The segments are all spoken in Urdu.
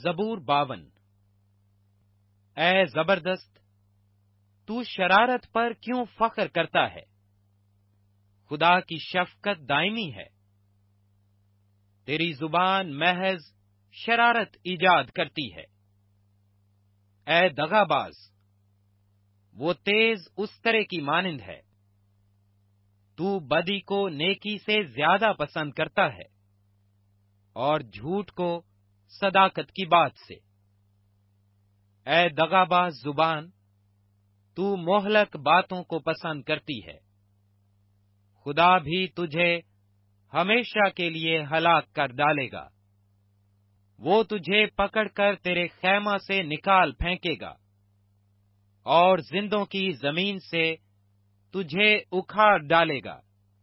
زبور 52۔ اے زبردست، تو شرارت پر کیوں فخر کرتا ہے؟ خدا کی شفقت دائمی ہے۔ تیری زبان محض شرارت ایجاد کرتی ہے۔ اے دغا باز، وہ تیز استرے کی مانند ہے۔ تو بدی کو نیکی سے زیادہ پسند کرتا ہے اور جھوٹ کو صداقت کی بات سے۔ اے دغا باز زبان، تو مہلک باتوں کو پسند کرتی ہے۔ خدا بھی تجھے ہمیشہ کے لیے ہلاک کر ڈالے گا۔ وہ تجھے پکڑ کر تیرے خیمہ سے نکال پھینکے گا اور زندوں کی زمین سے تجھے اکھاڑ ڈالے گا۔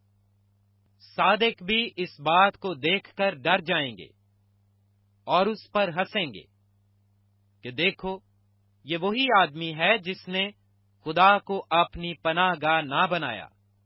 صادق بھی اس بات کو دیکھ کر ڈر جائیں گے اور اس پر ہنسیں گے کہ دیکھو، یہ وہی آدمی ہے جس نے خدا کو اپنی پناہ گاہ نہ بنایا،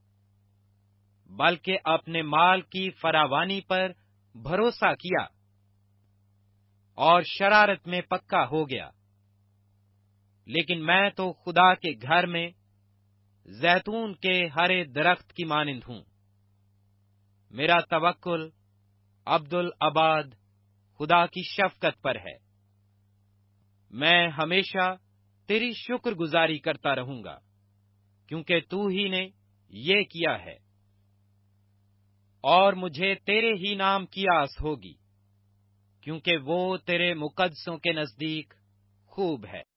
بلکہ اپنے مال کی فراوانی پر بھروسہ کیا اور شرارت میں پکا ہو گیا۔ لیکن میں تو خدا کے گھر میں زیتون کے ہرے درخت کی مانند ہوں۔ میرا توکل عبدالآباد خدا کی شفقت پر ہے۔ میں ہمیشہ تیری شکر گزاری کرتا رہوں گا، کیونکہ تو ہی نے یہ کیا ہے، اور مجھے تیرے ہی نام کی آس ہوگی، کیونکہ وہ تیرے مقدسوں کے نزدیک خوب ہے۔